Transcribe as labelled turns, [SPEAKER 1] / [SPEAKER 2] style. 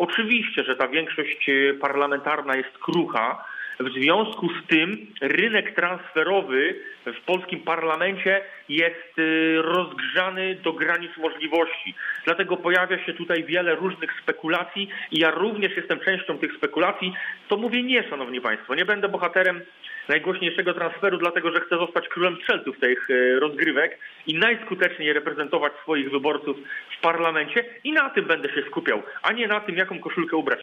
[SPEAKER 1] Oczywiście, że ta większość parlamentarna jest krucha. W związku z tym rynek transferowy w polskim parlamencie jest rozgrzany do granic możliwości. Dlatego pojawia się tutaj wiele różnych spekulacji i ja również jestem częścią tych spekulacji. To mówię nie, szanowni państwo, nie będę bohaterem najgłośniejszego transferu, dlatego że chcę zostać królem strzelców tych rozgrywek i najskuteczniej reprezentować swoich wyborców w parlamencie i na tym będę się skupiał, a nie na tym, jaką koszulkę ubrać.